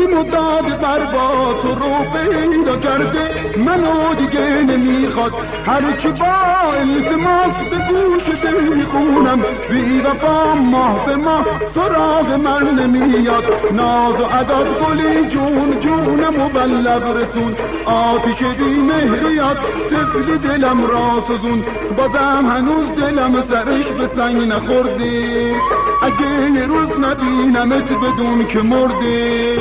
و داد برباد تو رو پیدا کرده منو دیگه نمیخواد، هر کی با التماس به گوش دل میخونم بی وفا ماه به ماه سراغ من نمیاد. ناز و عدد گلی جون جونم و بلب رسون، آتیش بی مهریات طفل دلم را سوزون، بازم هنوز دلم سرش به سنگ نخورده، اگه یه روز نبینمت بدون که مرده.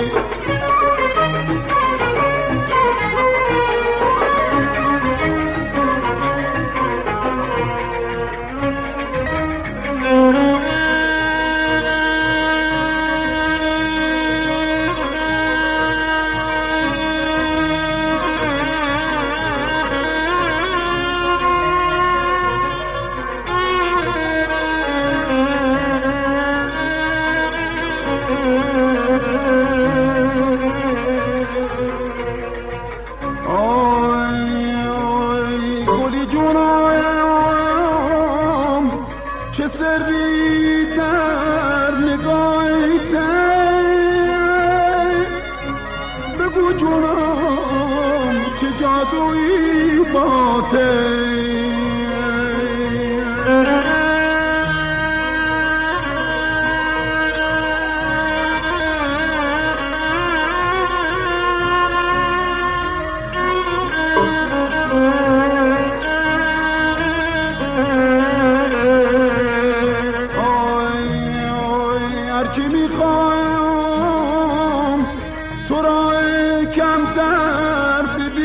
چه سری در نگاهت، بگو جونم چه جادویی باته. هرچی میخوام تو را کمتر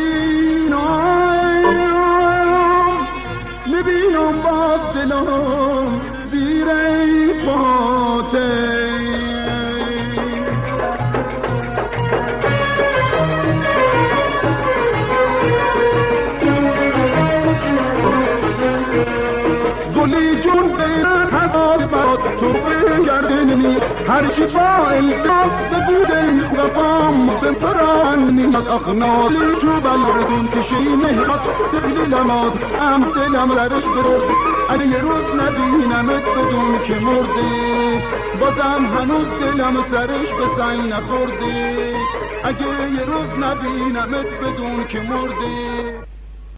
ببینم باز دلم زیر پاته. گلی جون بیرن حساب باد تو بگرده نمی، هرچی با التماس به گوشه وفام به سران میاد. اخنالی چوبل رسون کشی مهرات تبلی لماز ام دلم درش برد، اگه یه روز نبینمت بدون که مرده، بازم هنوز دلم سرش به سنگ نخورده، اگه یه روز نبینمت بدون که مرده.